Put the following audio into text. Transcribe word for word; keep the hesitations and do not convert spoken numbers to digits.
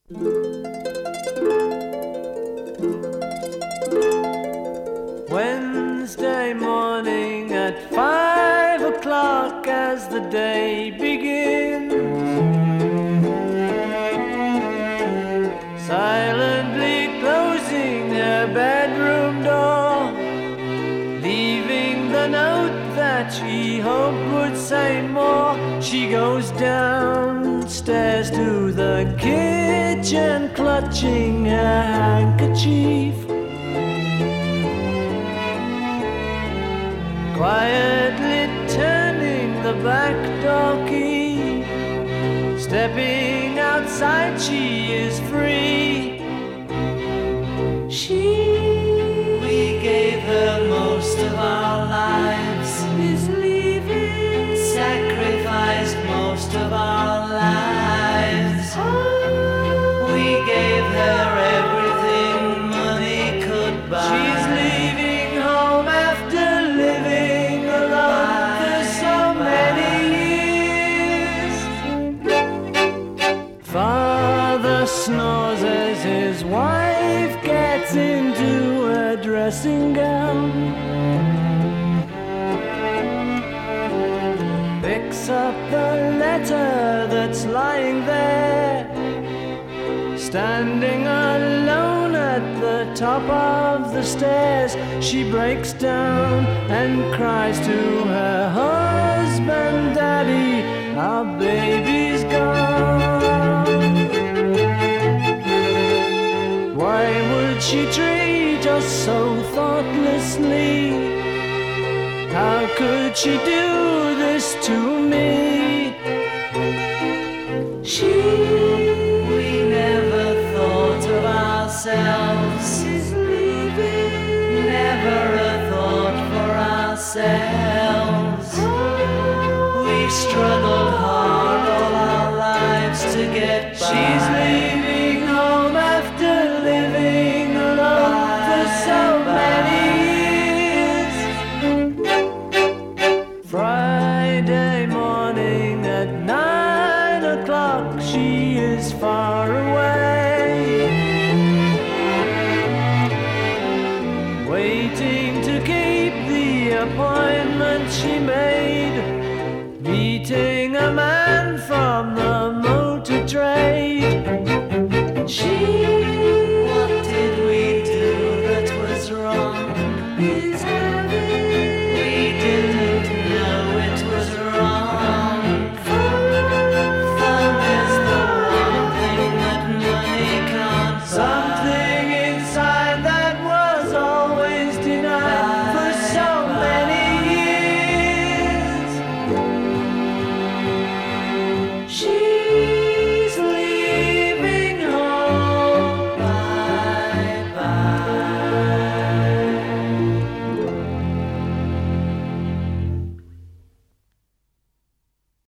Wednesday morning at five o'clock as the day begins, silently closing her bedroom door, leaving the note that she hoped would say more. She goes downstairs to the kitchen, clutching her handkerchief, quietly turning the back door key. Stepping outside, she is free. She We gave her most of our lives, is leaving, sacrificed most of our lives. We gave her everything money could buy. She's leaving home after living alone for so many years. Father snores as his wife gets into a dressing gown, picks up the letter that's lying there, standing alone at the top of the stairs. She breaks down and cries to her husband, "Daddy, our baby's gone." Why would she treat us so thoughtlessly? How could she do this to me? She We never thought of ourselves, is leaving, never a thought for ourselves. We struggled hard all our lives to get by. She's leaving home after living alone for so many years. Friday morning at nine o'clock, she is far away, waiting to keep the appointment she made, meeting